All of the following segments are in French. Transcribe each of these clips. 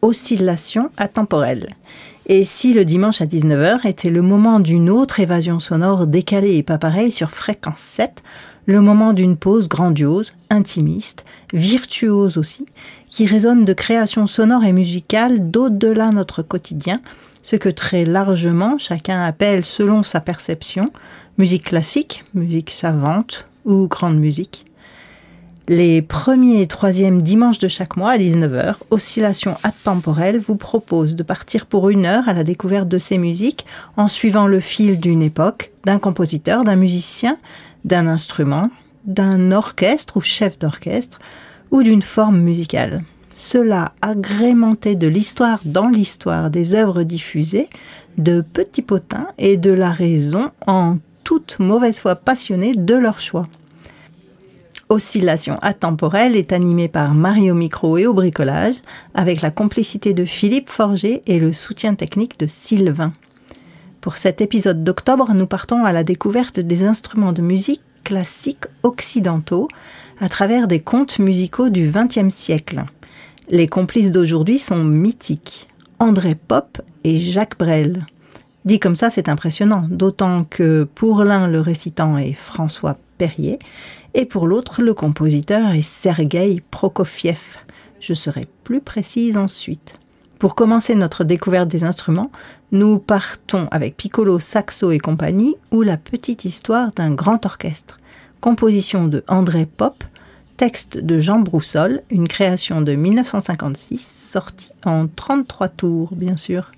Oscillation atemporelle. Et si le dimanche à 19h était le moment d'une autre évasion sonore décalée et pas pareille sur fréquence 7, le moment d'une pause grandiose, intimiste, virtuose aussi, qui résonne de créations sonores et musicales d'au-delà notre quotidien, ce que très largement chacun appelle selon sa perception, musique classique, musique savante ou grande musique. Les premiers et troisièmes dimanches de chaque mois à 19h, Oscillation atemporelle vous propose de partir pour 1 heure à la découverte de ces musiques en suivant le fil d'une époque, d'un compositeur, d'un musicien, d'un instrument, d'un orchestre ou chef d'orchestre ou d'une forme musicale. Cela agrémenté de l'histoire dans l'histoire des œuvres diffusées, de petits potins et de la raison en toute mauvaise foi passionnée de leur choix. Oscillation atemporelle est animée par Marie au micro et au bricolage, avec la complicité de Philippe Forger et le soutien technique de Sylvain. Pour cet épisode d'octobre, nous partons à la découverte des instruments de musique classiques occidentaux à travers des contes musicaux du XXe siècle. Les complices d'aujourd'hui sont mythiques, André Popp et Jacques Brel. Dit comme ça, c'est impressionnant, d'autant que pour l'un, le récitant est François Perrier, et pour l'autre, le compositeur est Sergueï Prokofiev. Je serai plus précise ensuite. Pour commencer notre découverte des instruments, nous partons avec Piccolo, Saxo et compagnie, ou la petite histoire d'un grand orchestre. Composition de André Popp, texte de Jean Broussol, une création de 1956, sortie en 33 tours, bien sûr.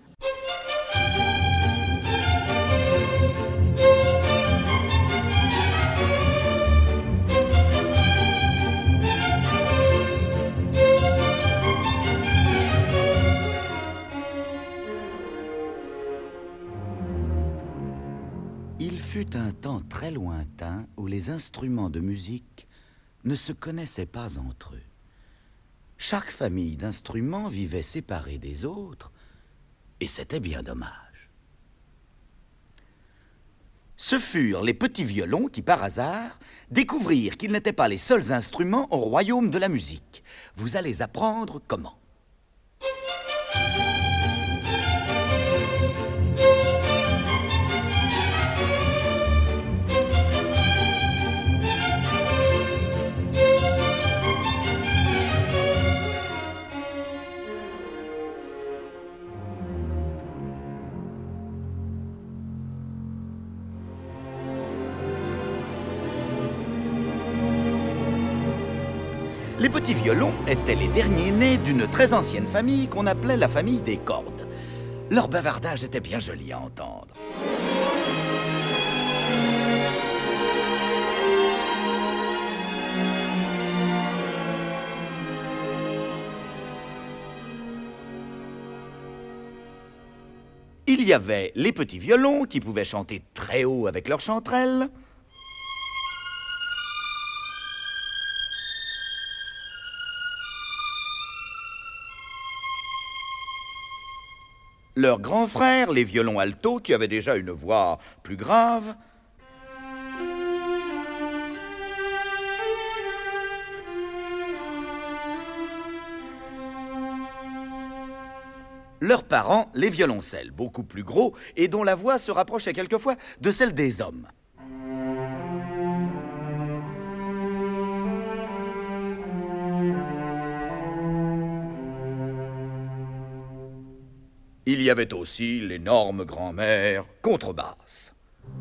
Il fut un temps très lointain où les instruments de musique ne se connaissaient pas entre eux. Chaque famille d'instruments vivait séparée des autres, et c'était bien dommage. Ce furent les petits violons qui, par hasard, découvrirent qu'ils n'étaient pas les seuls instruments au royaume de la musique. Vous allez apprendre comment. Les petits violons étaient les derniers nés d'une très ancienne famille qu'on appelait la famille des cordes. Leur bavardage était bien joli à entendre. Il y avait les petits violons qui pouvaient chanter très haut avec leurs chanterelles. Leurs grands frères, les violons altos, qui avaient déjà une voix plus grave. Leurs parents, les violoncelles, beaucoup plus gros et dont la voix se rapprochait quelquefois de celle des hommes. Il y avait aussi l'énorme grand-mère contrebasse.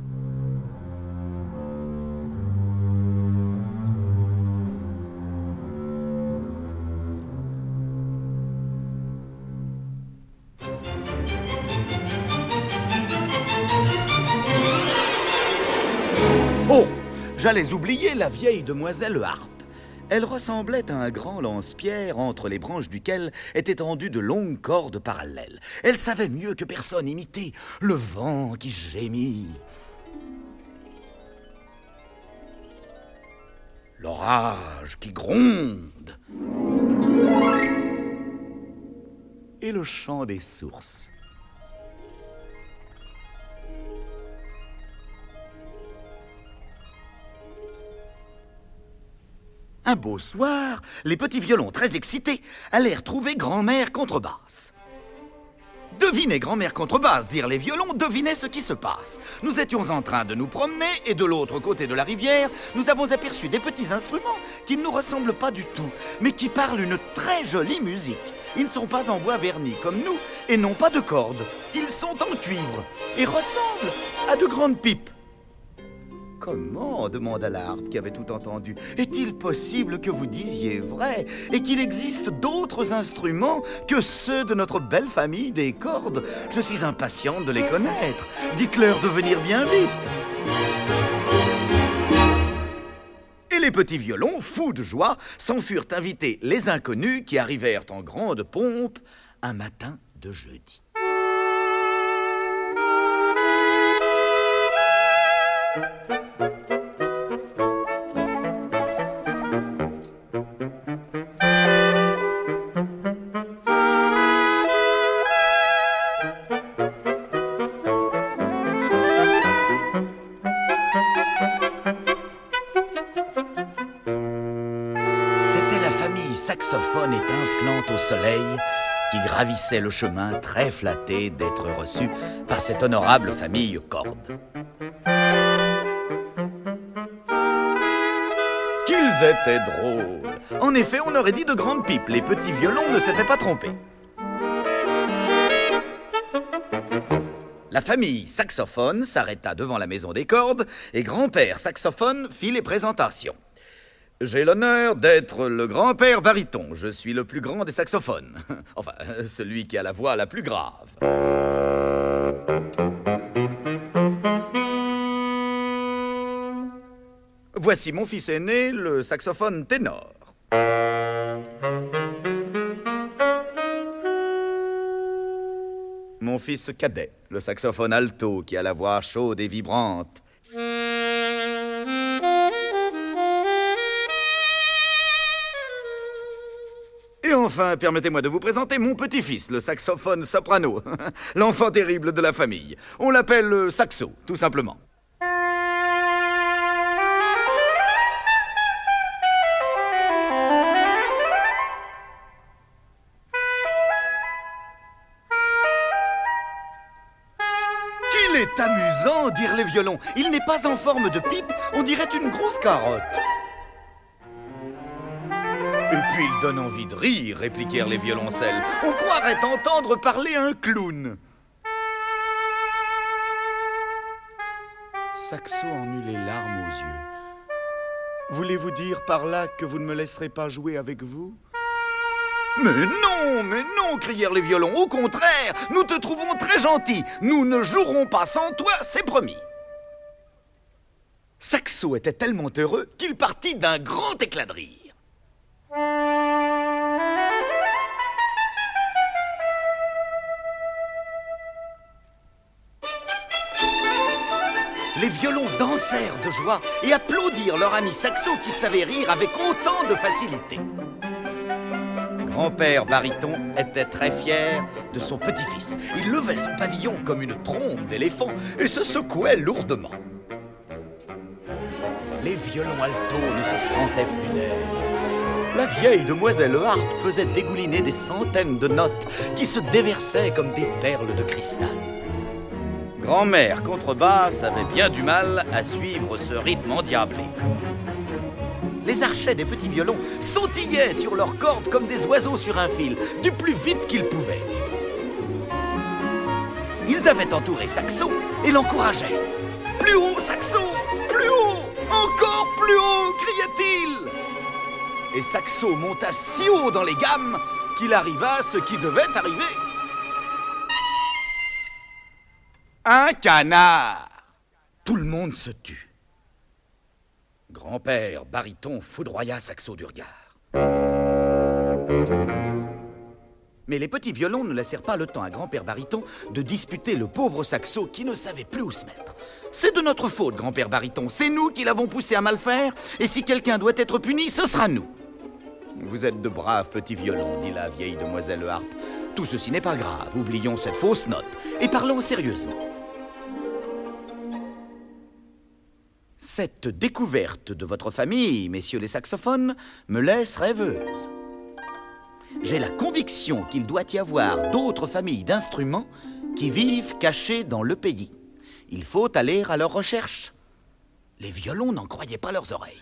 Oh, j'allais oublier la vieille demoiselle Harpe. Elle ressemblait à un grand lance-pierre entre les branches duquel étaient tendues de longues cordes parallèles. Elle savait mieux que personne imiter le vent qui gémit, l'orage qui gronde et le chant des sources. Un beau soir, les petits violons, très excités, allèrent trouver grand-mère contrebasse. Devinez, grand-mère contrebasse, dirent les violons, devinez ce qui se passe. Nous étions en train de nous promener et de l'autre côté de la rivière, nous avons aperçu des petits instruments qui ne nous ressemblent pas du tout, mais qui parlent une très jolie musique. Ils ne sont pas en bois verni comme nous et n'ont pas de cordes. Ils sont en cuivre et ressemblent à de grandes pipes. Comment, demanda la harpe qui avait tout entendu, est-il possible que vous disiez vrai et qu'il existe d'autres instruments que ceux de notre belle famille des cordes? Je suis impatiente de les connaître. Dites-leur de venir bien vite. Et les petits violons, fous de joie, s'en furent inviter les inconnus qui arrivèrent en grande pompe un matin de jeudi. C'était la famille saxophone étincelante au soleil qui gravissait le chemin très flatté d'être reçu par cette honorable famille corde. Qu'ils étaient drôles! En effet, on aurait dit de grandes pipes. Les petits violons ne s'étaient pas trompés. La famille saxophone s'arrêta devant la maison des cordes et grand-père saxophone fit les présentations. J'ai l'honneur d'être le grand-père baryton. Je suis le plus grand des saxophones. Enfin, celui qui a la voix la plus grave. Voici mon fils aîné, le saxophone ténor. Mon fils cadet, le saxophone alto, qui a la voix chaude et vibrante. Et enfin, permettez-moi de vous présenter mon petit-fils, le saxophone soprano, l'enfant terrible de la famille. On l'appelle Saxo, tout simplement. Qu'il est amusant, dirent les violons. Il n'est pas en forme de pipe, on dirait une grosse carotte. Et puis il donne envie de rire, répliquèrent les violoncelles. On croirait entendre parler un clown. Saxo en eut les larmes aux yeux. Voulez-vous dire par là que vous ne me laisserez pas jouer avec vous? Mais non, crièrent les violons. Au contraire, nous te trouvons très gentil. Nous ne jouerons pas sans toi, c'est promis. Saxo était tellement heureux qu'il partit d'un grand éclat de rire. Les violons dansèrent de joie et applaudirent leur ami Saxo qui savait rire avec autant de facilité. Grand-père baryton était très fier de son petit-fils. Il levait son pavillon comme une trompe d'éléphant et se secouait lourdement. Les violons altos ne se sentaient plus d'aise. La vieille demoiselle harpe faisait dégouliner des centaines de notes qui se déversaient comme des perles de cristal. Grand-mère contrebasse avait bien du mal à suivre ce rythme endiablé. Les archets des petits violons sautillaient sur leurs cordes comme des oiseaux sur un fil, du plus vite qu'ils pouvaient. Ils avaient entouré Saxo et l'encourageaient. « Plus haut, Saxo! Plus haut! Encore plus haut !» criait-il. Et Saxo monta si haut dans les gammes qu'il arriva ce qui devait arriver. Un canard! Tout le monde se tut. Grand-père baryton foudroya Saxo du regard. Mais les petits violons ne laissèrent pas le temps à grand-père baryton de disputer le pauvre Saxo qui ne savait plus où se mettre. C'est de notre faute, grand-père baryton. C'est nous qui l'avons poussé à mal faire, et si quelqu'un doit être puni, ce sera nous. Vous êtes de braves petits violons, dit la vieille demoiselle harpe. Tout ceci n'est pas grave, oublions cette fausse note, et parlons sérieusement. Cette découverte de votre famille, messieurs les saxophones, me laisse rêveuse. J'ai la conviction qu'il doit y avoir d'autres familles d'instruments qui vivent cachées dans le pays. Il faut aller à leur recherche. Les violons n'en croyaient pas leurs oreilles.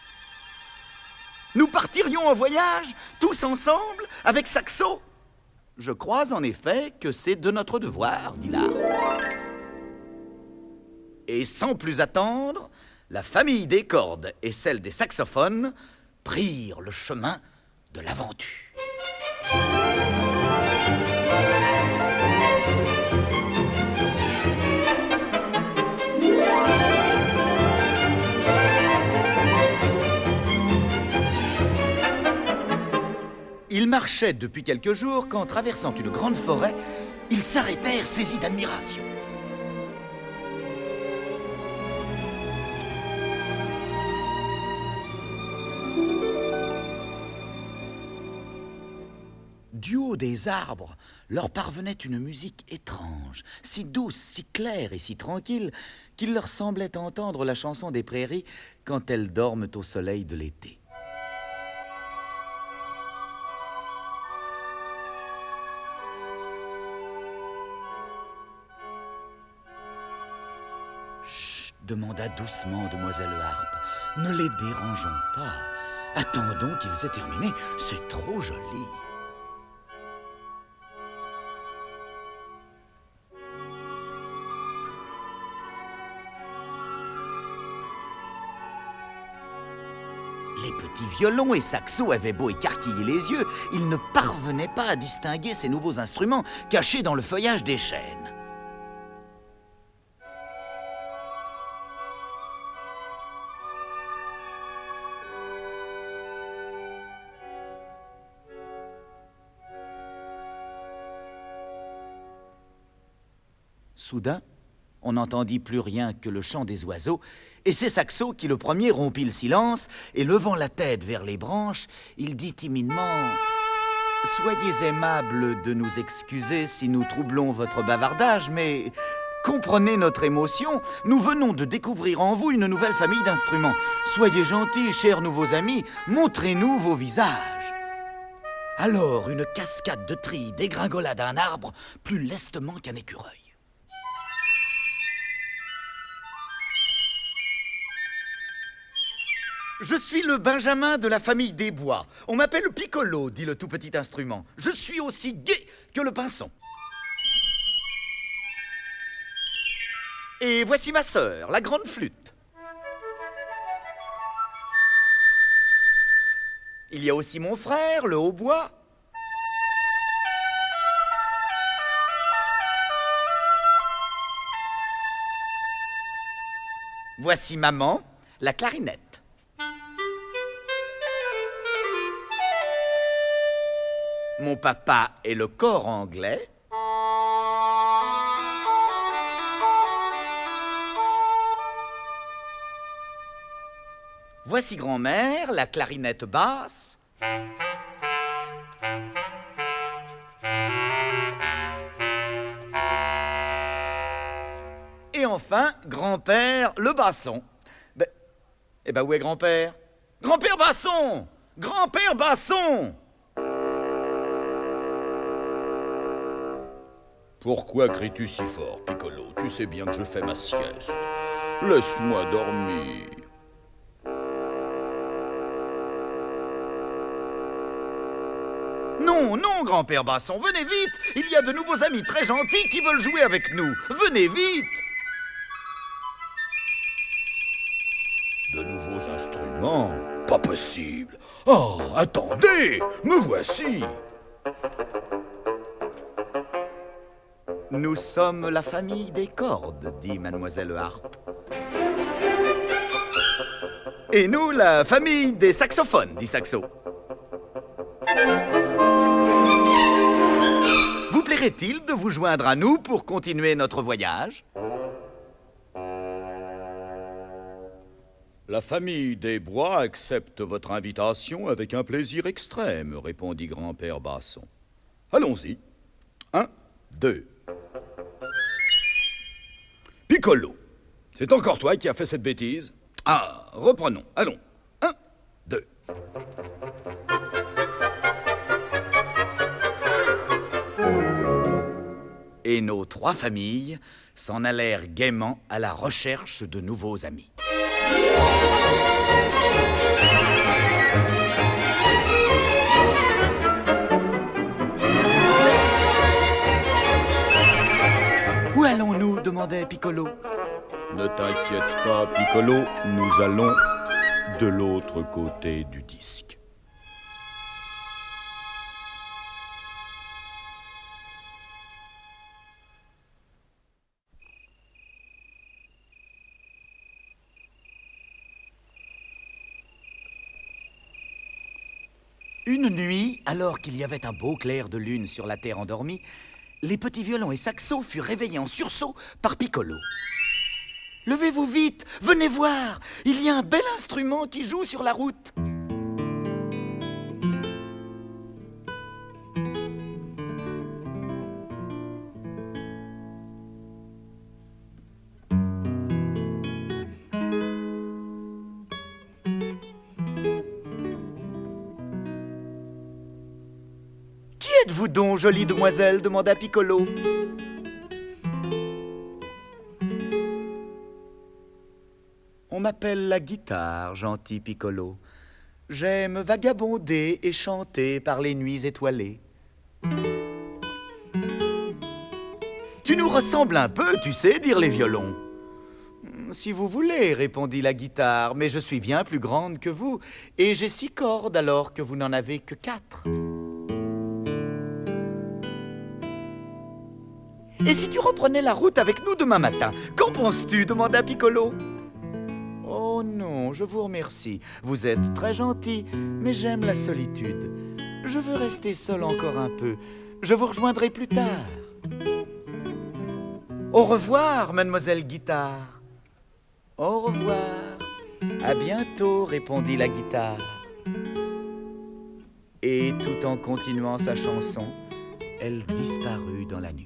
Nous partirions en voyage, tous ensemble, avec Saxo. Je crois en effet que c'est de notre devoir, dit l'arbre. Et sans plus attendre, la famille des cordes et celle des saxophones prirent le chemin de l'aventure. Ils marchaient depuis quelques jours quand, traversant une grande forêt, ils s'arrêtèrent saisis d'admiration. Du haut des arbres, leur parvenait une musique étrange, si douce, si claire et si tranquille, qu'il leur semblait entendre la chanson des prairies quand elles dorment au soleil de l'été. Chut, demanda doucement demoiselle Harpe. Ne les dérangeons pas. Attendons qu'ils aient terminé. C'est trop joli. Les petits violons et saxos avaient beau écarquiller les yeux, ils ne parvenaient pas à distinguer ces nouveaux instruments cachés dans le feuillage des chênes. Soudain, on n'entendit plus rien que le chant des oiseaux, et c'est Saxo qui le premier rompit le silence, et levant la tête vers les branches, il dit timidement « Soyez aimables de nous excuser si nous troublons votre bavardage, mais comprenez notre émotion, nous venons de découvrir en vous une nouvelle famille d'instruments. Soyez gentils, chers nouveaux amis, montrez-nous vos visages. » Alors une cascade de trilles dégringola d'un arbre plus lestement qu'un écureuil. Je suis le Benjamin de la famille des bois. On m'appelle Piccolo, dit le tout petit instrument. Je suis aussi gai que le pinson. Et voici ma sœur, la grande flûte. Il y a aussi mon frère, le hautbois. Voici maman, la clarinette. Mon papa est le cor anglais. Voici grand-mère, la clarinette basse. Et enfin, grand-père, le basson. Où est grand-père? Grand-père basson! Grand-père basson! Pourquoi cries-tu si fort, Piccolo? Tu sais bien que je fais ma sieste. Laisse-moi dormir. Non, non, grand-père Basson, venez vite. Il y a de nouveaux amis très gentils qui veulent jouer avec nous. Venez vite. De nouveaux instruments? Pas possible. Oh, attendez, me voici. Nous sommes la famille des cordes, dit mademoiselle Harpe. Et nous, la famille des saxophones, dit Saxo. Vous plairait-il de vous joindre à nous pour continuer notre voyage? La famille des bois accepte votre invitation avec un plaisir extrême, répondit grand-père Basson. Allons-y. 1, 2. Piccolo, c'est encore toi qui as fait cette bêtise? Ah, reprenons. Allons. 1, 2. Et nos 3 familles s'en allèrent gaiement à la recherche de nouveaux amis. Où allons-nous demandait Piccolo. Ne t'inquiète pas, Piccolo, nous allons de l'autre côté du disque. Une nuit, alors qu'il y avait un beau clair de lune sur la terre endormie, les petits violons et saxos furent réveillés en sursaut par Piccolo. « Levez-vous vite, venez voir, il y a un bel instrument qui joue sur la route. » Qui êtes-vous donc, jolie demoiselle demanda Piccolo. On m'appelle la guitare, gentil Piccolo. J'aime vagabonder et chanter par les nuits étoilées. Tu nous ressembles un peu, tu sais, dirent les violons. Si vous voulez, répondit la guitare, mais je suis bien plus grande que vous, et j'ai 6 cordes alors que vous n'en avez que 4. Et si tu reprenais la route avec nous demain matin, qu'en penses-tu demanda Piccolo. Oh non, je vous remercie. Vous êtes très gentil, mais j'aime la solitude. Je veux rester seul encore un peu. Je vous rejoindrai plus tard. Au revoir, mademoiselle Guitare. Au revoir. À bientôt, répondit la guitare. Et tout en continuant sa chanson, elle disparut dans la nuit.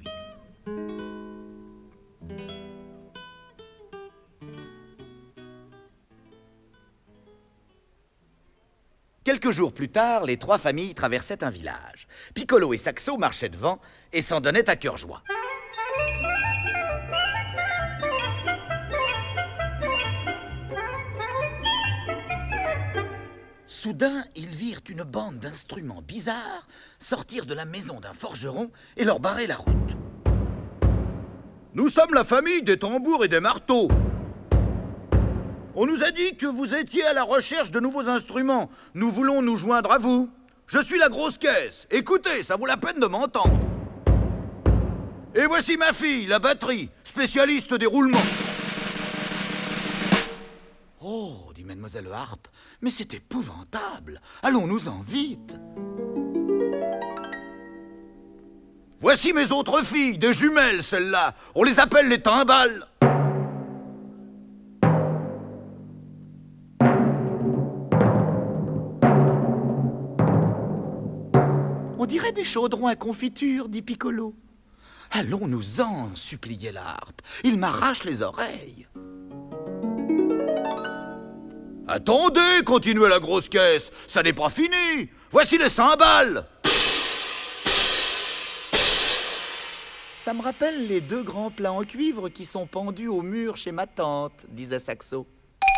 Quelques jours plus tard, les 3 familles traversaient un village. Piccolo et Saxo marchaient devant et s'en donnaient à cœur joie. Soudain, ils virent une bande d'instruments bizarres sortir de la maison d'un forgeron et leur barrer la route. « Nous sommes la famille des tambours et des marteaux. On nous a dit que vous étiez à la recherche de nouveaux instruments. Nous voulons nous joindre à vous. Je suis la grosse caisse. Écoutez, ça vaut la peine de m'entendre. Et voici ma fille, la batterie, spécialiste des roulements. » Oh, dit mademoiselle Harpe, mais c'est épouvantable. Allons-nous-en vite. Voici mes autres filles, des jumelles, celles-là. On les appelle les timbales. On dirait des chaudrons à confiture, dit Piccolo. Allons-nous-en, suppliait la harpe. Il m'arrache les oreilles. Attendez, continuait la grosse caisse. Ça n'est pas fini. Voici les cymbales. Ça me rappelle les 2 grands plats en cuivre qui sont pendus au mur chez ma tante, disait Saxo.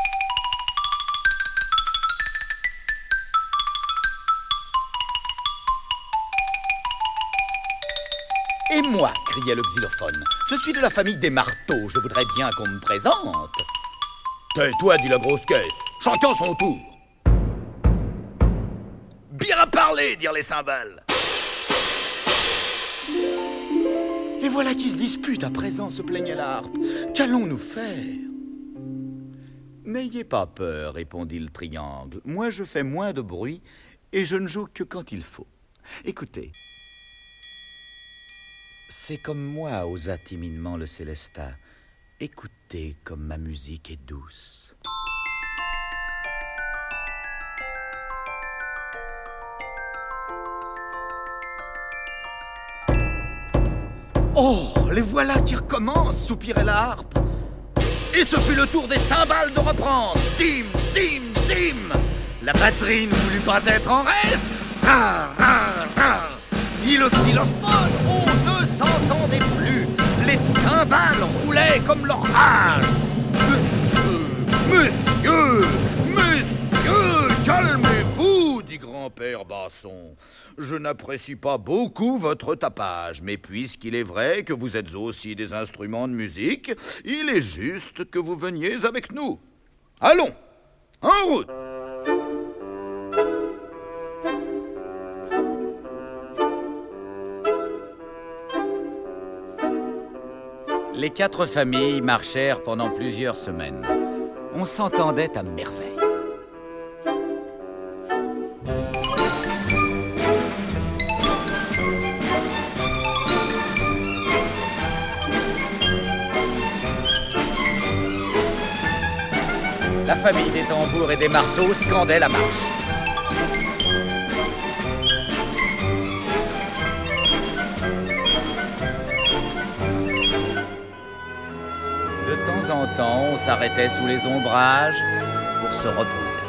Et moi, criait le xylophone, je suis de la famille des marteaux, je voudrais bien qu'on me présente. Tais-toi, dit la grosse caisse. Chacun son tour. Bien parlé, dirent les cymbales. Les voilà qui se disputent à présent, se plaignait la harpe. Qu'allons-nous faire? N'ayez pas peur, répondit le triangle. Moi, je fais moins de bruit et je ne joue que quand il faut. Écoutez. C'est comme moi, osa timidement le Célestat. Écoutez comme ma musique est douce. Oh, les voilà qui recommencent, soupirait la harpe. Et ce fut le tour des cymbales de reprendre. Zim, zim, zim. La batterie ne voulut pas être en reste. Ra, ra, ra. Ni le xylophone, on ne s'entendait plus. Les cymbales roulaient comme l'orage. Monsieur, calmez-vous, dit grand-père Basson. Je n'apprécie pas beaucoup votre tapage, mais puisqu'il est vrai que vous êtes aussi des instruments de musique, il est juste que vous veniez avec nous. Allons, en route! Les 4 familles marchèrent pendant plusieurs semaines. On s'entendait à merveille. La famille des tambours et des marteaux scandait la marche. De temps en temps, on s'arrêtait sous les ombrages pour se reposer.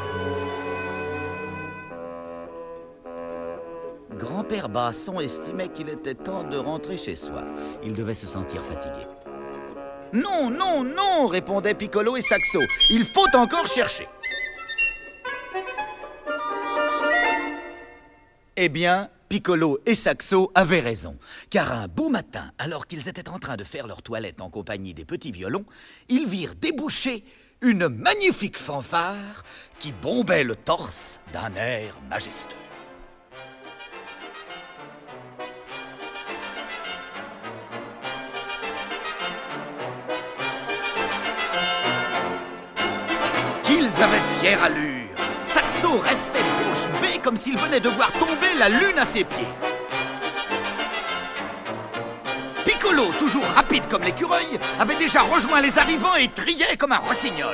Grand-père Basson estimait qu'il était temps de rentrer chez soi. Il devait se sentir fatigué. Non, non, non, répondaient Piccolo et Saxo. Il faut encore chercher. Eh bien, Piccolo et Saxo avaient raison, car un beau matin, alors qu'ils étaient en train de faire leur toilette en compagnie des petits violons, ils virent déboucher une magnifique fanfare qui bombait le torse d'un air majestueux. Qu'ils avaient fière allure. Saxo restait bouche bée comme s'il venait de voir tomber la lune à ses pieds. Piccolo, toujours rapide comme l'écureuil, avait déjà rejoint les arrivants et triait comme un rossignol.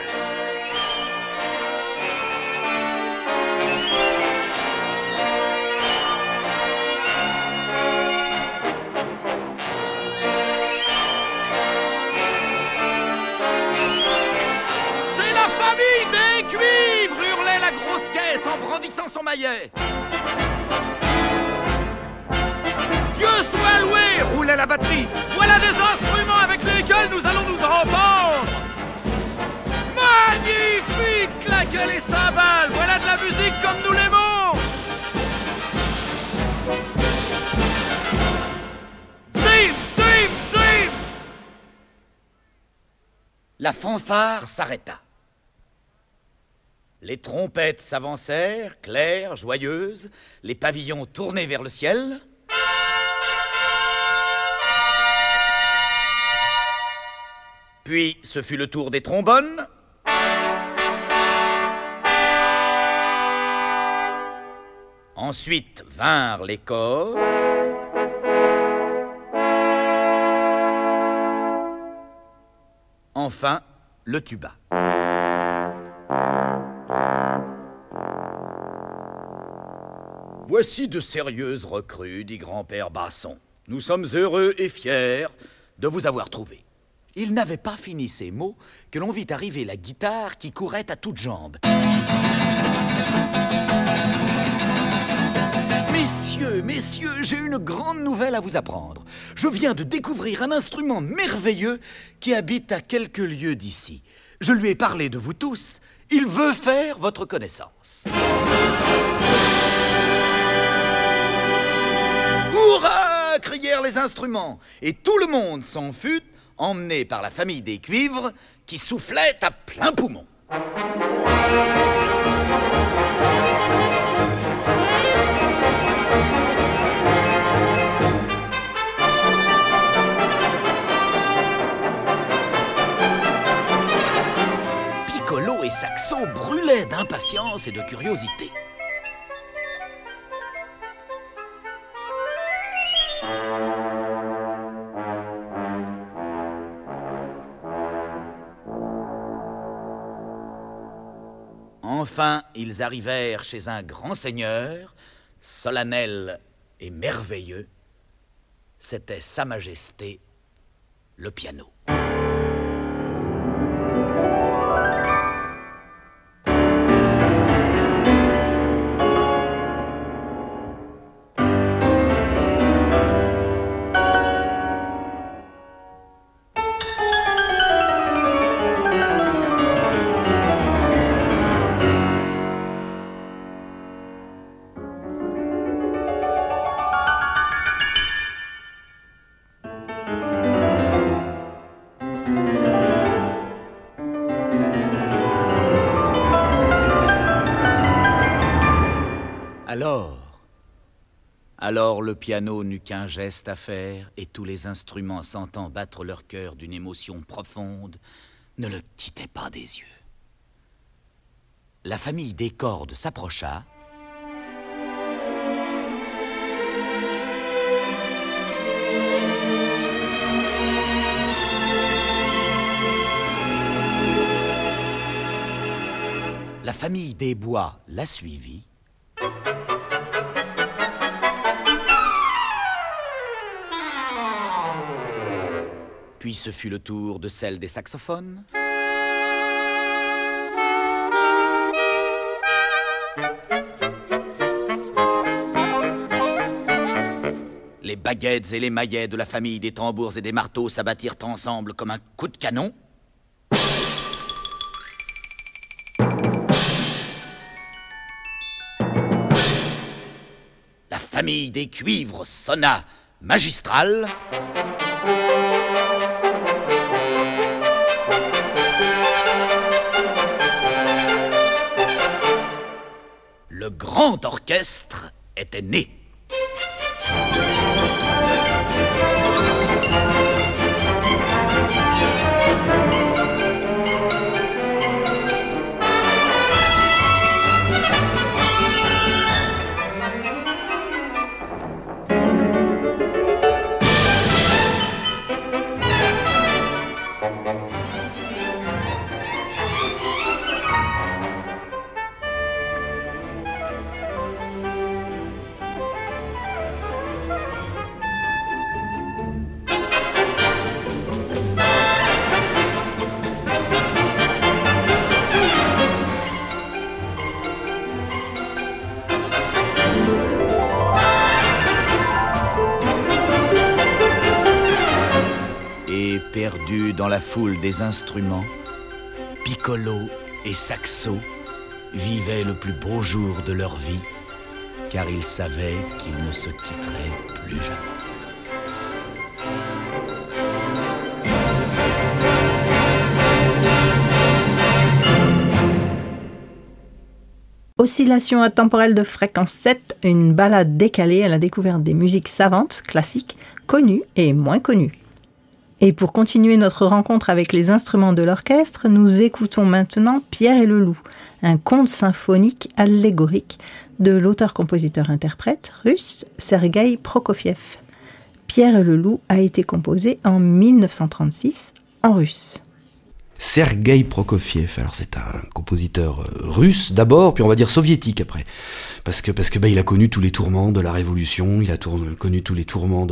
En brandissant son maillet. Dieu soit loué, roulait la batterie. Voilà des instruments avec lesquels nous allons nous entendre. Magnifique, claquaient les cymbales. Voilà de la musique comme nous l'aimons. Zim, zim, zim. La fanfare s'arrêta. Les trompettes s'avancèrent, claires, joyeuses, les pavillons tournés vers le ciel. Puis, ce fut le tour des trombones. Ensuite vinrent les corps. Enfin, le tuba. Voici de sérieuses recrues, dit grand-père Basson. Nous sommes heureux et fiers de vous avoir trouvés. Il n'avait pas fini ces mots que l'on vit arriver la guitare qui courait à toutes jambes. Messieurs, j'ai une grande nouvelle à vous apprendre. Je viens de découvrir un instrument merveilleux qui habite à quelques lieues d'ici. Je lui ai parlé de vous tous. Il veut faire votre connaissance. Hurrah! Crièrent les instruments, et tout le monde s'en fut, emmené par la famille des cuivres, qui soufflait à plein poumon. Piccolo et Saxo brûlaient d'impatience et de curiosité. Enfin, ils arrivèrent chez un grand seigneur, solennel et merveilleux. C'était Sa Majesté, le piano. Alors le piano n'eut qu'un geste à faire, et tous les instruments sentant battre leur cœur d'une émotion profonde, ne le quittaient pas des yeux. La famille des cordes s'approcha. La famille des bois la suivit. Puis ce fut le tour de celle des saxophones. Les baguettes et les maillets de la famille des tambours et des marteaux s'abattirent ensemble comme un coup de canon. La famille des cuivres sonna magistral. Le grand orchestre était né. Perdus dans la foule des instruments, piccolo et saxo vivaient le plus beau jour de leur vie, car ils savaient qu'ils ne se quitteraient plus jamais. Oscillation intemporelle de fréquence 7, une balade décalée à la découverte des musiques savantes, classiques, connues et moins connues. Et pour continuer notre rencontre avec les instruments de l'orchestre, nous écoutons maintenant Pierre et le loup, un conte symphonique allégorique de l'auteur-compositeur-interprète russe Sergueï Prokofiev. Pierre et le loup a été composé en 1936 en russe. Sergueï Prokofiev, alors c'est un compositeur russe d'abord, puis on va dire soviétique après, parce que il a connu tous les tourments de la révolution, il a connu tous les tourments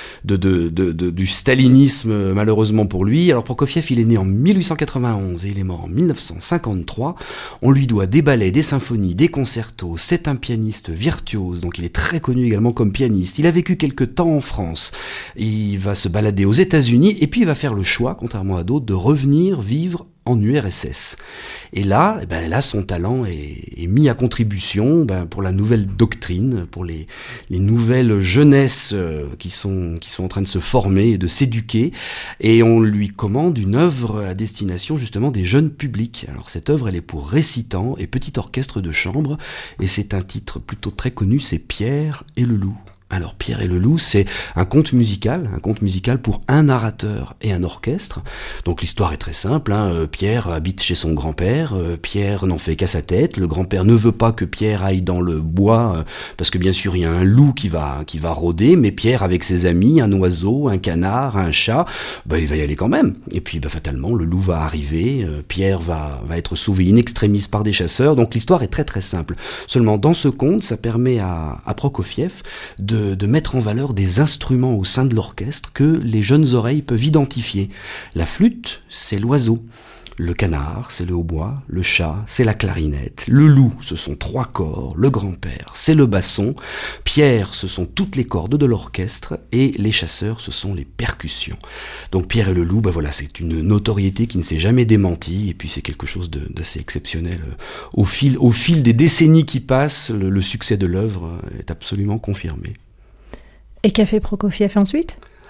du stalinisme malheureusement pour lui. Alors Prokofiev, il est né en 1891 et il est mort en 1953. On lui doit des ballets, des symphonies, des concertos. C'est un pianiste virtuose, donc il est très connu également comme pianiste. Il a vécu quelque temps en France, il va se balader aux États-Unis et puis il va faire le choix, contrairement à d'autres, de revenir vivre en URSS. Et là, son talent est mis à contribution pour la nouvelle doctrine, pour les nouvelles jeunesses qui sont en train de se former et de s'éduquer. Et on lui commande une œuvre à destination justement des jeunes publics. Alors cette œuvre, elle est pour récitants et petit orchestre de chambre. Et c'est un titre plutôt très connu, c'est Pierre et le loup. Alors Pierre et le loup, c'est un conte musical pour un narrateur et un orchestre. Donc l'histoire est très simple, Pierre habite chez son grand-père, Pierre n'en fait qu'à sa tête, le grand-père ne veut pas que Pierre aille dans le bois, parce que bien sûr il y a un loup qui va rôder, mais Pierre avec ses amis, un oiseau, un canard, un chat, il va y aller quand même. Et puis fatalement le loup va arriver, Pierre va être sauvé in extremis par des chasseurs, donc l'histoire est très très simple. Seulement dans ce conte, ça permet à Prokofiev de mettre en valeur des instruments au sein de l'orchestre que les jeunes oreilles peuvent identifier. La flûte, c'est l'oiseau. Le canard, c'est le hautbois. Le chat, c'est la clarinette. Le loup, ce sont 3 corps. Le grand-père, c'est le basson. Pierre, ce sont toutes les cordes de l'orchestre. Et les chasseurs, ce sont les percussions. Donc Pierre et le loup, c'est une notoriété qui ne s'est jamais démentie. Et puis c'est quelque chose d'assez exceptionnel. Au fil des décennies qui passent, le succès de l'œuvre est absolument confirmé. Et qu'a fait Prokofiev ensuite ?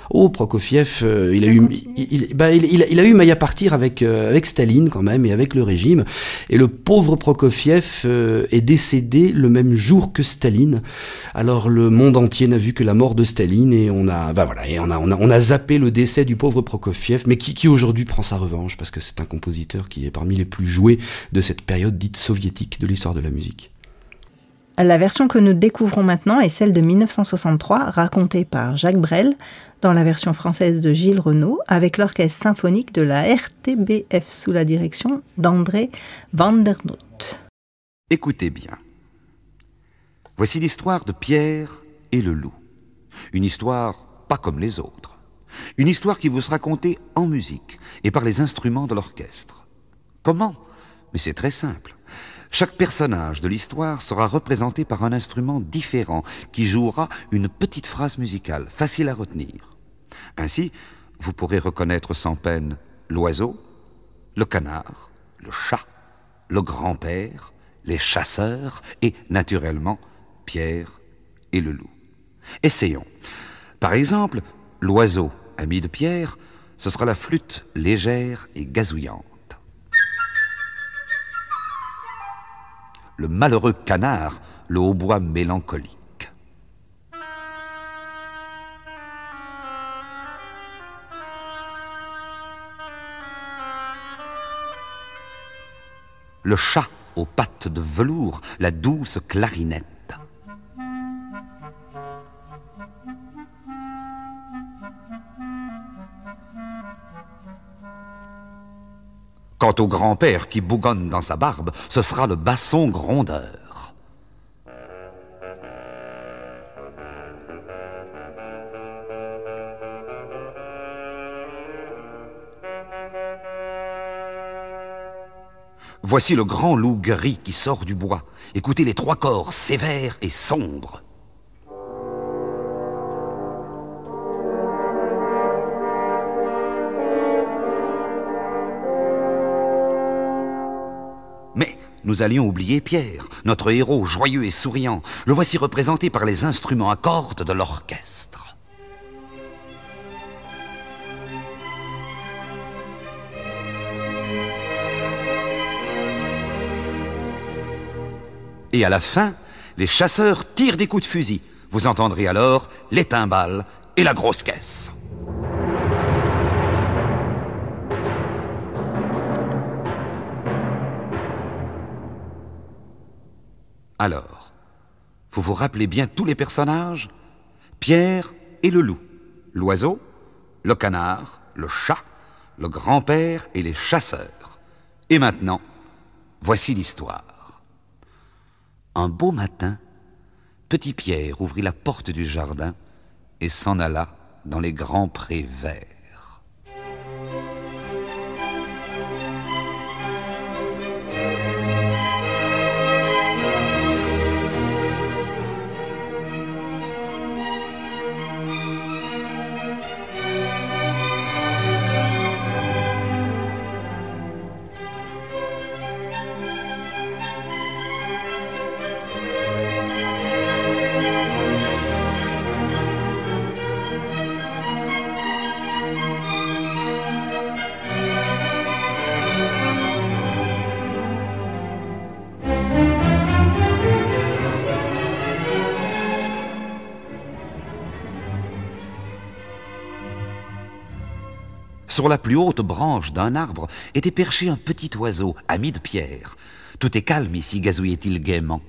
Oh, Prokofiev, il a eu maille à partir avec Staline quand même et avec le régime. Et le pauvre Prokofiev est décédé le même jour que Staline. Alors le monde entier n'a vu que la mort de Staline et on a zappé le décès du pauvre Prokofiev, mais qui aujourd'hui prend sa revanche parce que c'est un compositeur qui est parmi les plus joués de cette période dite soviétique de l'histoire de la musique. La version que nous découvrons maintenant est celle de 1963, racontée par Jacques Brel, dans la version française de Gilles Renaud, avec l'orchestre symphonique de la RTBF sous la direction d'André van der Noot. Écoutez bien. Voici l'histoire de Pierre et le loup. Une histoire pas comme les autres. Une histoire qui vous sera contée en musique et par les instruments de l'orchestre. Comment ? Mais c'est très simple. Chaque personnage de l'histoire sera représenté par un instrument différent qui jouera une petite phrase musicale, facile à retenir. Ainsi, vous pourrez reconnaître sans peine l'oiseau, le canard, le chat, le grand-père, les chasseurs et, naturellement, Pierre et le loup. Essayons. Par exemple, l'oiseau, ami de Pierre, ce sera la flûte légère et gazouillante. Le malheureux canard, le hautbois mélancolique. Le chat aux pattes de velours, la douce clarinette. Quant au grand-père qui bougonne dans sa barbe, ce sera le basson grondeur. Voici le grand loup gris qui sort du bois. Écoutez les trois corps sévères et sombres. Mais nous allions oublier Pierre, notre héros joyeux et souriant. Le voici représenté par les instruments à cordes de l'orchestre. Et à la fin, les chasseurs tirent des coups de fusil. Vous entendrez alors les timbales et la grosse caisse. Alors, vous vous rappelez bien tous les personnages ? Pierre et le loup, l'oiseau, le canard, le chat, le grand-père et les chasseurs. Et maintenant, voici l'histoire. Un beau matin, petit Pierre ouvrit la porte du jardin et s'en alla dans les grands prés verts. Sur la plus haute branche d'un arbre était perché un petit oiseau, ami de Pierre. Tout est calme ici, gazouillait-il gaiement.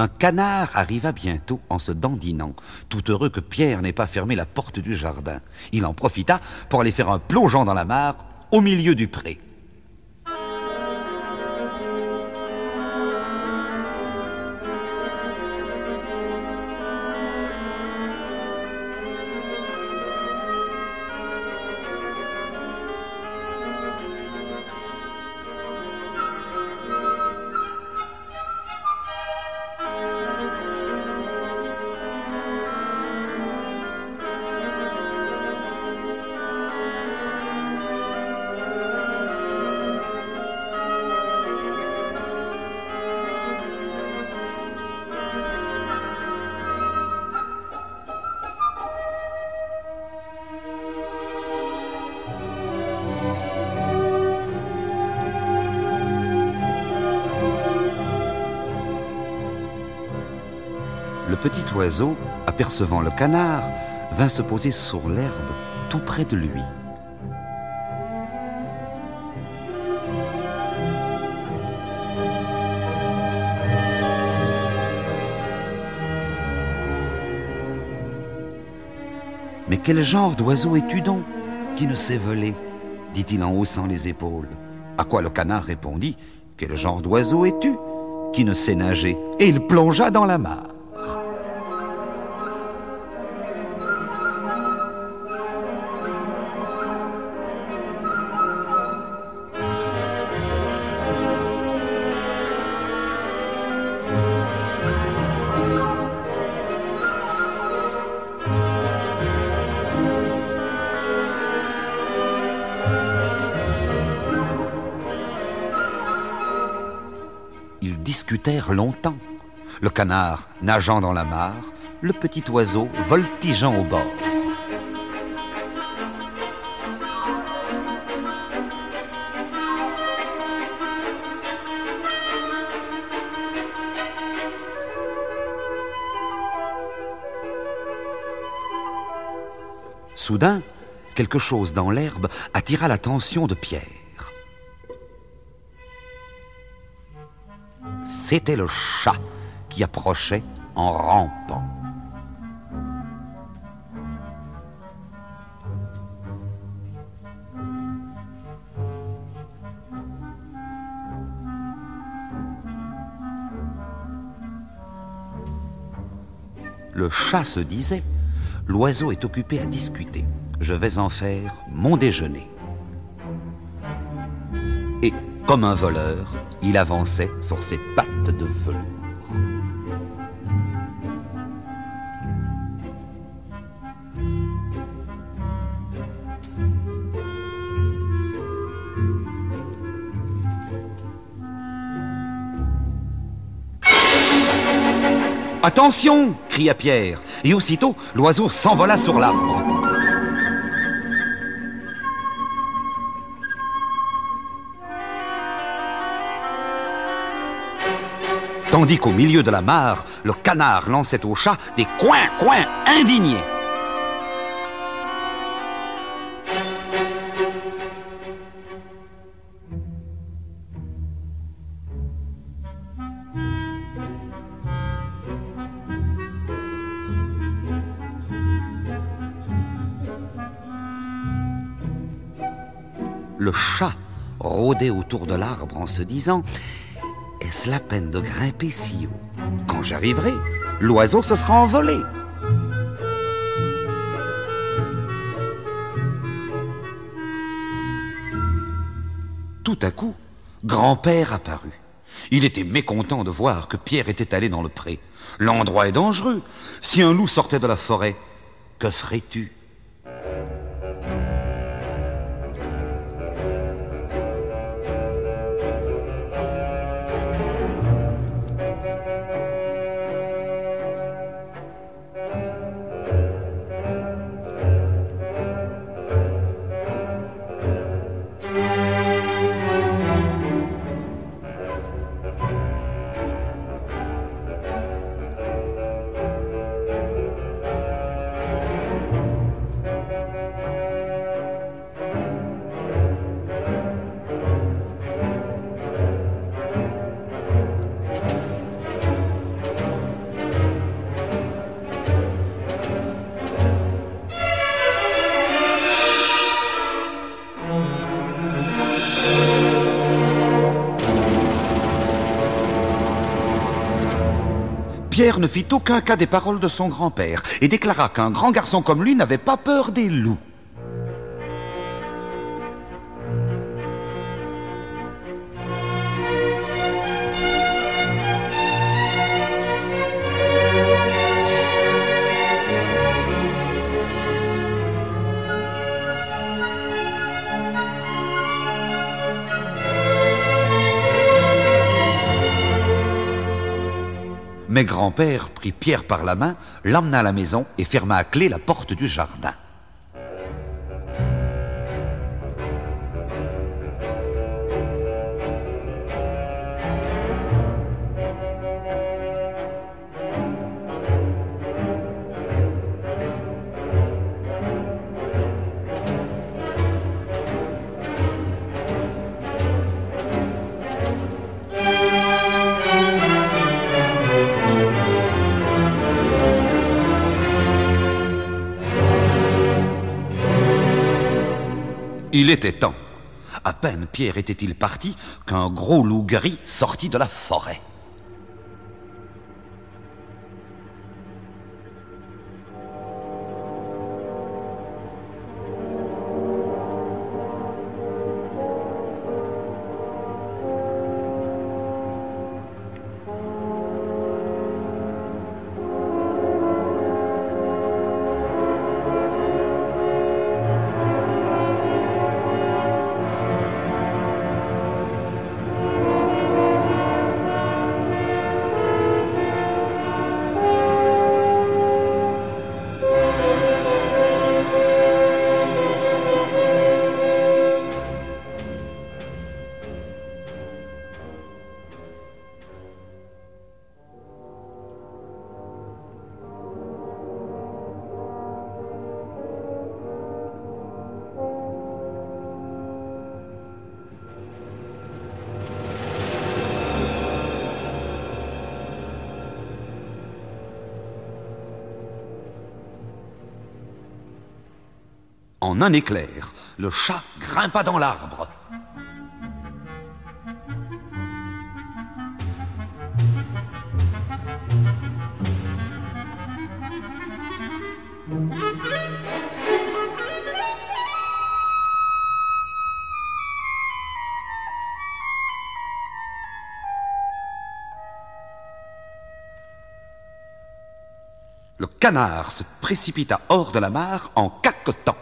un canard arriva bientôt en se dandinant, tout heureux que Pierre n'ait pas fermé la porte du jardin. Il en profita pour aller faire un plongeon dans la mare au milieu du pré. Le petit oiseau, apercevant le canard, vint se poser sur l'herbe tout près de lui. « Mais quel genre d'oiseau es-tu donc, qui ne sait voler ?» dit-il en haussant les épaules. À quoi le canard répondit : « Quel genre d'oiseau es-tu, qui ne sait nager ?» Et il plongea dans la mare. Ils discutèrent longtemps, le canard nageant dans la mare, le petit oiseau voltigeant au bord. Soudain, quelque chose dans l'herbe attira l'attention de Pierre. C'était le chat qui approchait en rampant. Le chat se disait : l'oiseau est occupé à discuter. Je vais en faire mon déjeuner. Et, comme un voleur, il avançait sur ses pattes de velours. « Attention !» cria Pierre, et aussitôt l'oiseau s'envola sur l'arbre. Tandis qu'au milieu de la mare, le canard lançait au chat des coins indignés. Le chat rôdait autour de l'arbre en se disant : est-ce la peine de grimper si haut ? Quand j'arriverai, l'oiseau se sera envolé. Tout à coup, grand-père apparut. Il était mécontent de voir que Pierre était allé dans le pré. L'endroit est dangereux. Si un loup sortait de la forêt, que ferais-tu ? Pierre ne fit aucun cas des paroles de son grand-père et déclara qu'un grand garçon comme lui n'avait pas peur des loups. Mais grand-père prit Pierre par la main, l'emmena à la maison et ferma à clé la porte du jardin. Il était temps. À peine Pierre était-il parti qu'un gros loup gris sortit de la forêt. En un éclair, le chat grimpa dans l'arbre. Le canard se précipita hors de la mare en caquetant.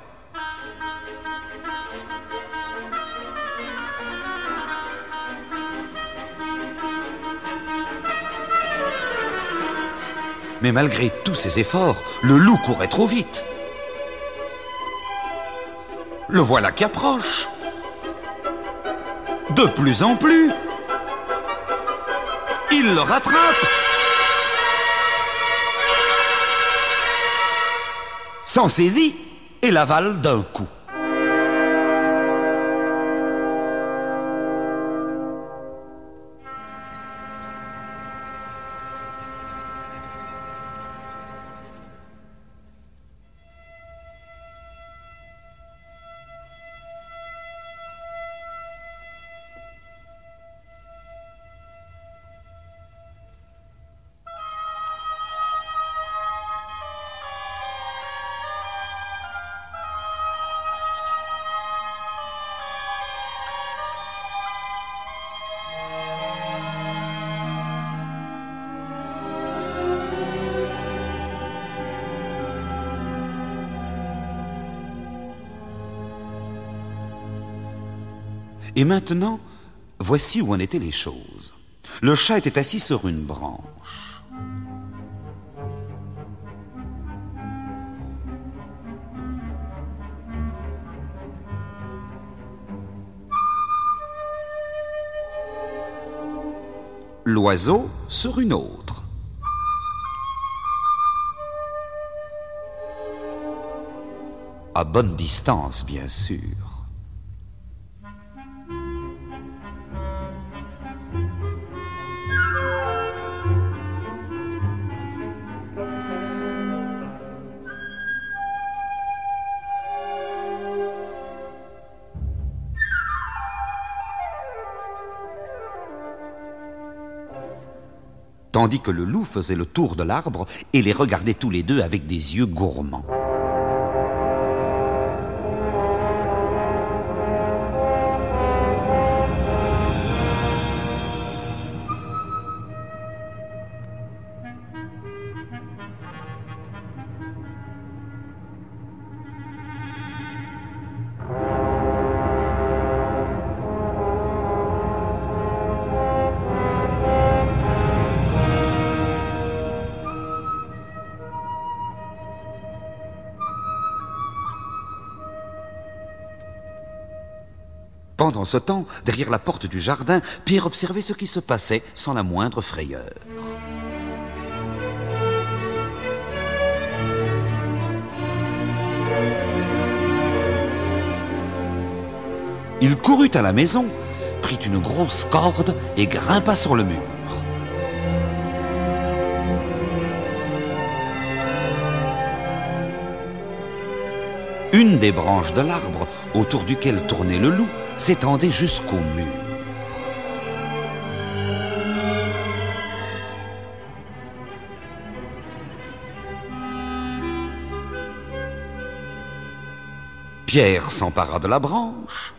Mais malgré tous ses efforts, le loup courait trop vite. Le voilà qui approche. De plus en plus. Il le rattrape. S'en saisit et l'avale d'un coup. Et maintenant, voici où en étaient les choses. Le chat était assis sur une branche. L'oiseau sur une autre. À bonne distance, bien sûr. tandis que le loup faisait le tour de l'arbre et les regardait tous les deux avec des yeux gourmands. Pendant ce temps, derrière la porte du jardin, Pierre observait ce qui se passait sans la moindre frayeur. Il courut à la maison, prit une grosse corde et grimpa sur le mur. Une des branches de l'arbre autour duquel tournait le loup s'étendait jusqu'au mur. Pierre s'empara de la branche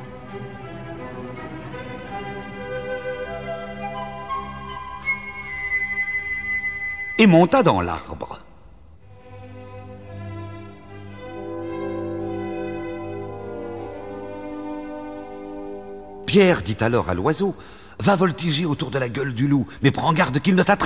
et monta dans l'arbre. Pierre dit alors à l'oiseau, « Va voltiger autour de la gueule du loup, mais prends garde qu'il ne t'attrape. »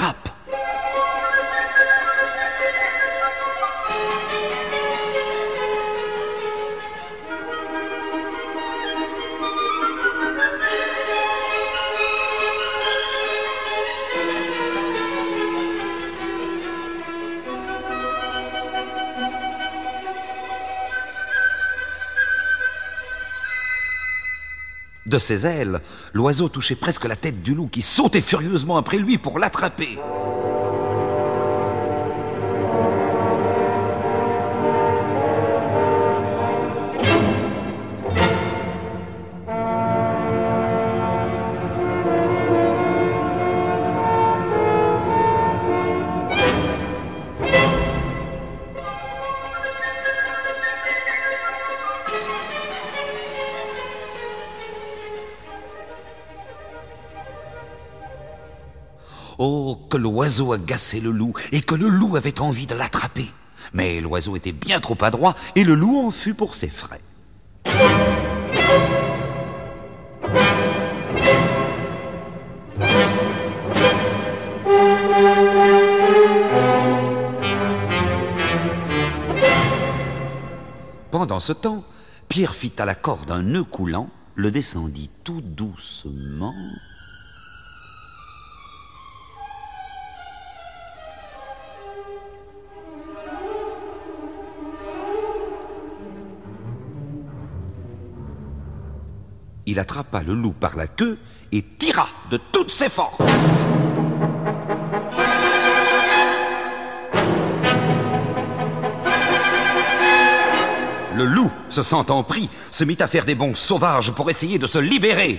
De ses ailes, l'oiseau touchait presque la tête du loup qui sautait furieusement après lui pour l'attraper. Oh, que l'oiseau agaçait le loup et que le loup avait envie de l'attraper. Mais l'oiseau était bien trop adroit et le loup en fut pour ses frais. Pendant ce temps, Pierre fit à la corde un nœud coulant, le descendit tout doucement. Il attrapa le loup par la queue et tira de toutes ses forces. Le loup, se sentant pris, se mit à faire des bonds sauvages pour essayer de se libérer.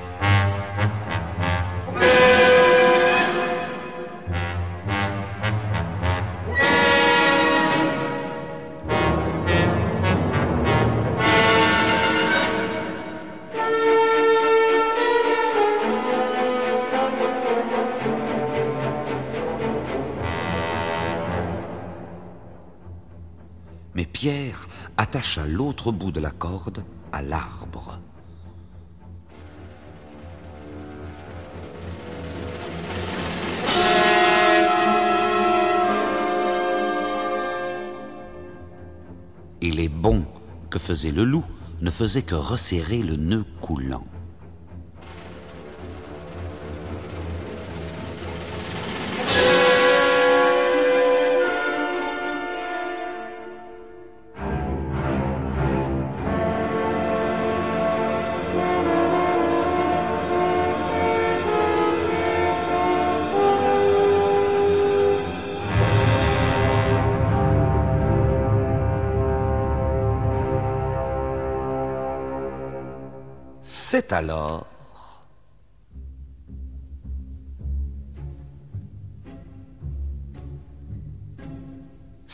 Mais Pierre attacha l'autre bout de la corde à l'arbre. Et les bonds que faisait le loup ne faisaient que resserrer le nœud coulant. C'est alors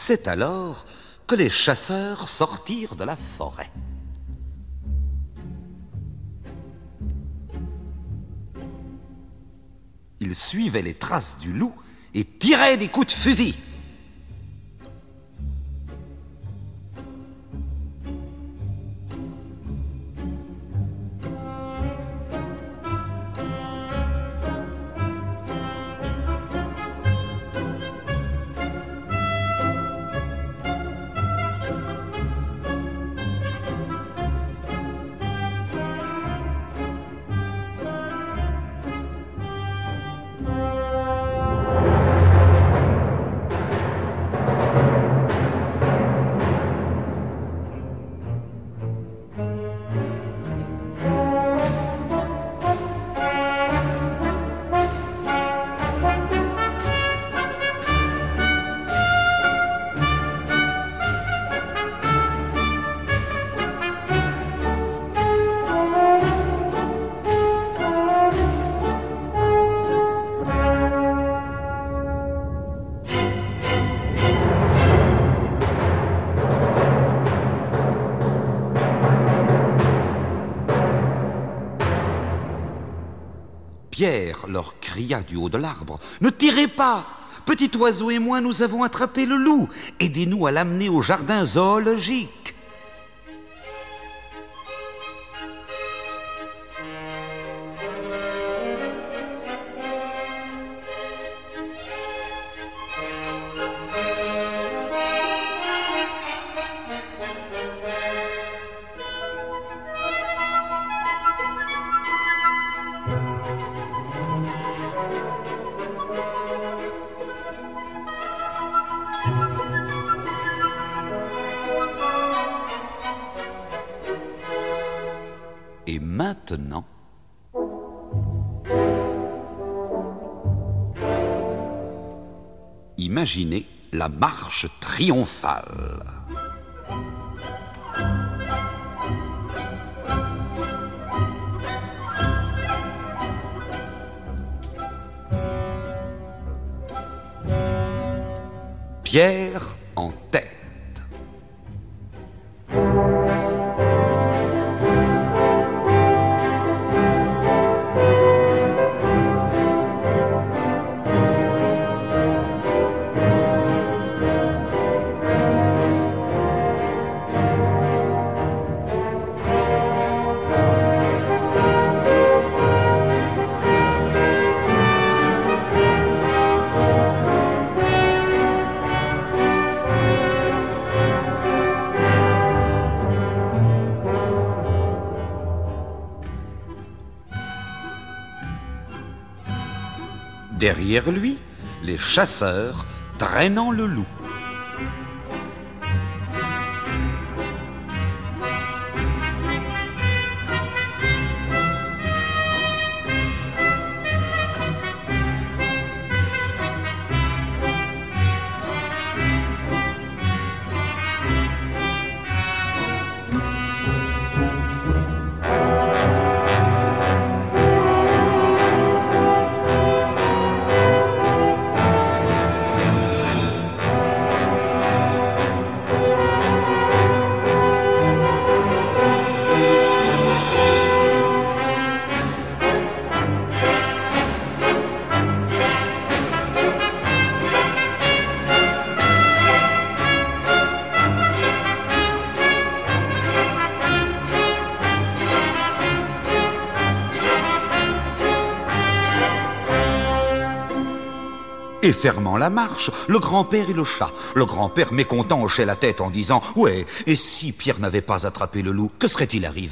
C'est alors que les chasseurs sortirent de la forêt. Ils suivaient les traces du loup et tiraient des coups de fusil. Pierre leur cria du haut de l'arbre, « Ne tirez pas! Petit oiseau et moi, nous avons attrapé le loup. Aidez-nous à l'amener au jardin zoologique. » Et maintenant, imaginez la marche triomphale. Pierre en tête. Derrière lui, les chasseurs traînant le loup. Et fermant la marche, le grand-père et le chat. Le grand-père mécontent hochait la tête en disant « Ouais, et si Pierre n'avait pas attrapé le loup, que serait-il arrivé ?»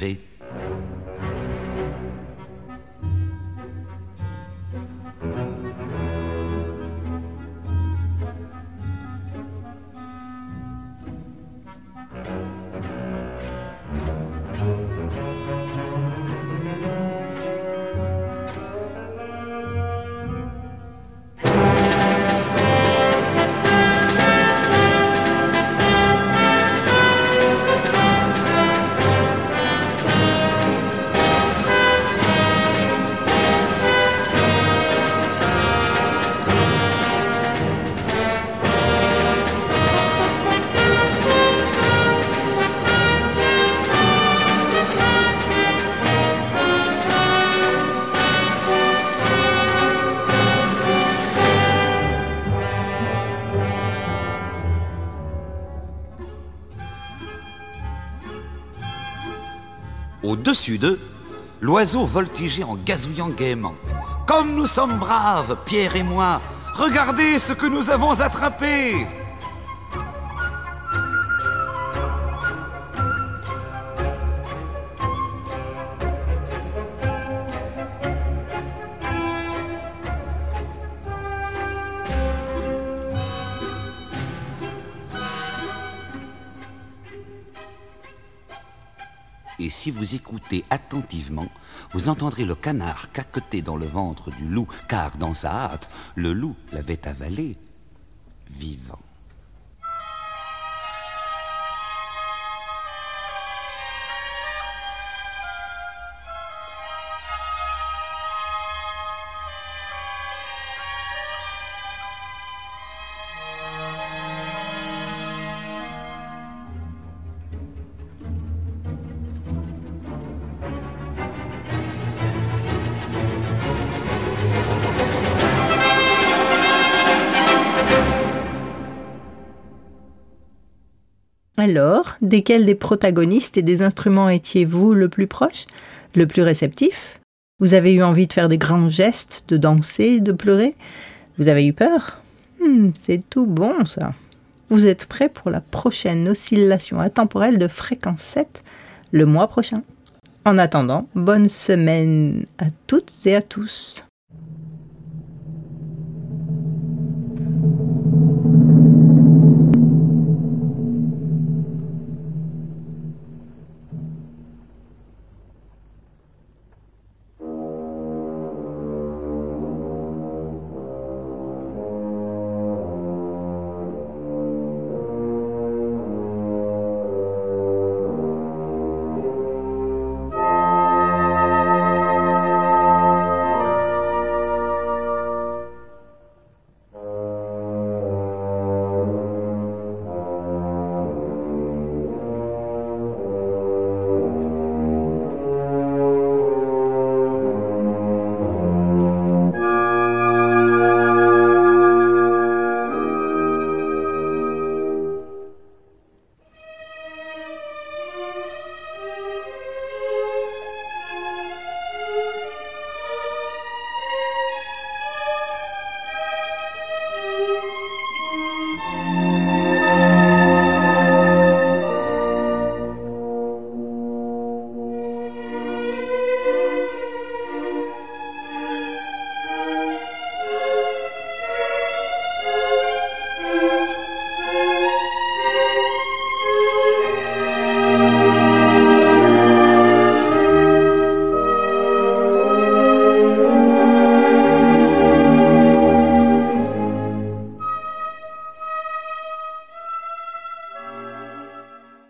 Au-dessus d'eux, l'oiseau voltigeait en gazouillant gaiement. « Comme nous sommes braves, Pierre et moi! Regardez ce que nous avons attrapé !» Et si vous écoutez attentivement, vous entendrez le canard caqueter dans le ventre du loup, car dans sa hâte, le loup l'avait avalé vivant. Alors, desquels des protagonistes et des instruments étiez-vous le plus proche, le plus réceptif? Vous avez eu envie de faire des grands gestes, de danser, de pleurer? Vous avez eu peur? C'est tout bon ça. Vous êtes prêts pour la prochaine oscillation atemporelle de fréquence 7 le mois prochain. En attendant, bonne semaine à toutes et à tous.